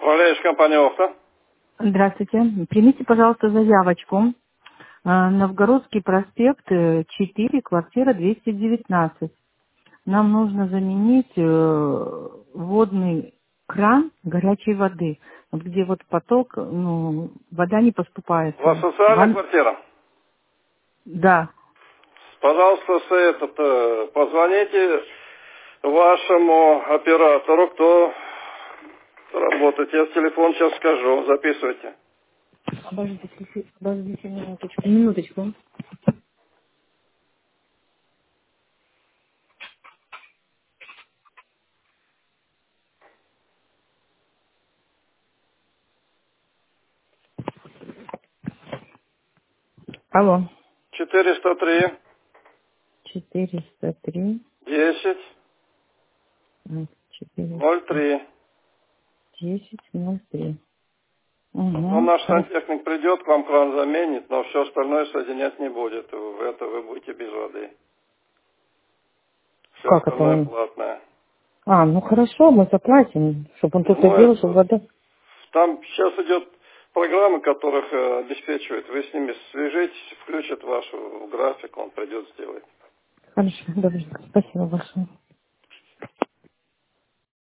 Управляющая компания «Охта». Здравствуйте. Примите, пожалуйста, заявочку. Новгородский проспект 4, квартира 219. Нам нужно заменить водный кран горячей воды. Вот где вот поток, вода не поступает. У вас социальная Вам... квартира? Да. Пожалуйста, позвоните вашему оператору, кто работает. Я телефон сейчас скажу, записывайте. Подождите минуточку. Минуточку. Алло. 403 403 10 400 03. 1003. Ну, Угу. наш Хорошо. сантехник придет, к вам кран заменит, но все остальное соединять не будет. В это вы будете без воды. Все Как остальное это? платное. Ну хорошо, мы заплатим, чтобы он тут Ну, делал, чтобы это, вода... там сейчас идет программа, которых обеспечивает. Вы с ними свяжитесь, включат вашу график, он придет сделать. Хорошо, добре. Спасибо большое.